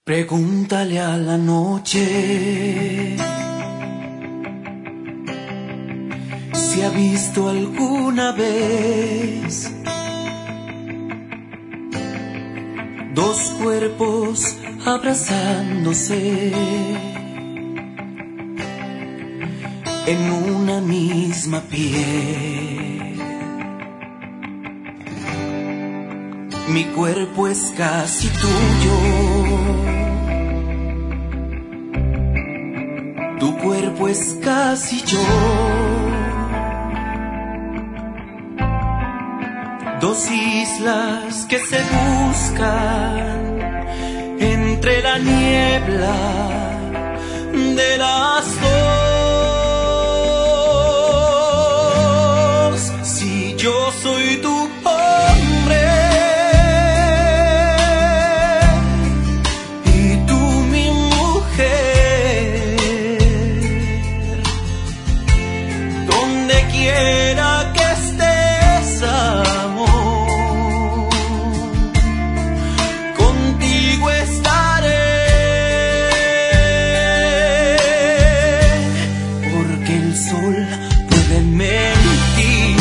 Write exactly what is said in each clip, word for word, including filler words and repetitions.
Pregúntale a la noche si ha visto alguna vez dos cuerpos abrazándose en una misma piel. Mi cuerpo es casi tuyo, tu cuerpo es casi yo. Dos islas que se buscan entre la niebla de las dos. Si yo soy tu hombre y tú mi mujer, donde quiera que estés, amor, contigo estaré, porque el sol puede mentir,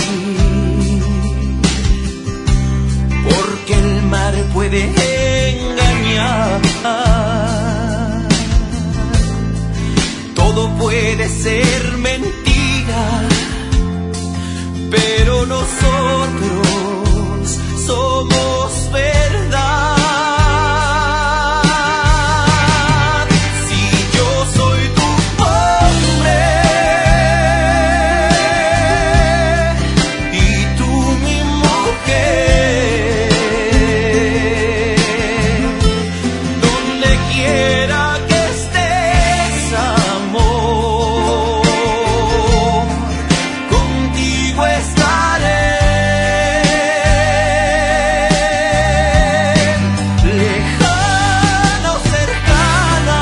porque el mar puede engañar, todo puede ser mentira, pero nosotros somos verdad. Si yo soy tu hombre y tú mi mujer, donde quiera que estés, amor, contigo estaré. Lejana o cercana,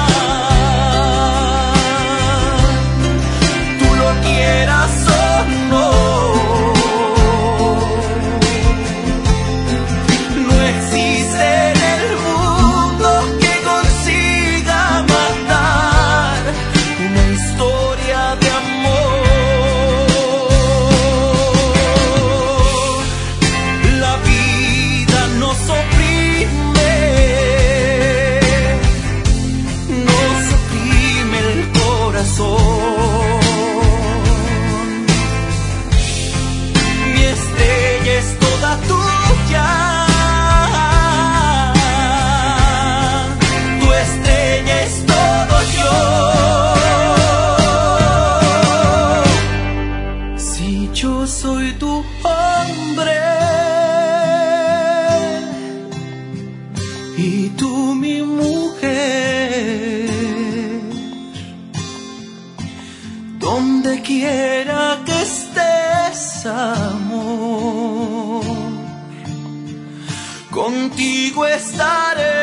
tú lo quieras o no, no existe en el mundo que consiga matar una historia de amor. La vida nos oprime, nos oprime el corazón. Mi estrella es toda tuya, tu estrella es todo yo. Si yo soy tu hombre y tú mi mujer, donde quiera que estés, amor, contigo estaré.